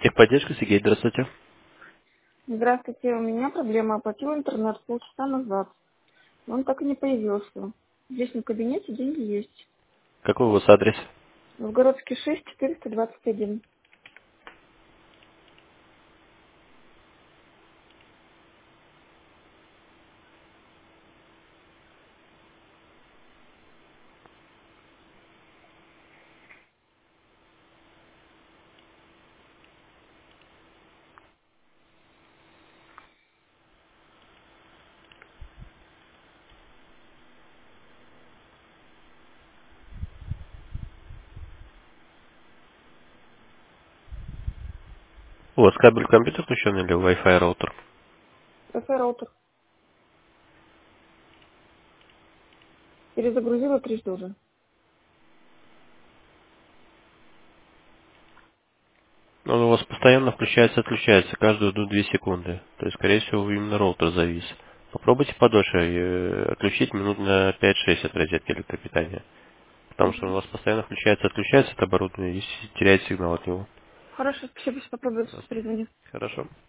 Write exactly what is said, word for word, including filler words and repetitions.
Техподдержка, Сергей, здравствуйте. Здравствуйте, у меня проблема. Оплатила интернет полчаса назад. Но он так и не появился. Здесь на кабинете деньги есть. Какой у вас адрес? Новгородский шесть, четыреста двадцать один. У вас кабель в компьютер включен или Wi-Fi роутер? Wi-Fi роутер. Перезагрузила трижды уже. Он у вас постоянно включается и отключается каждую одну-две секунды. То есть, скорее всего, именно роутер завис. Попробуйте подольше э, отключить минут на пять-шесть от розетки электропитания. Потому что он у Мгм. вас постоянно включается и отключается это оборудование и с- теряет сигнал от него. Хорошо, спасибо, сейчас попробую Пожалуйста. перезвонить. Хорошо.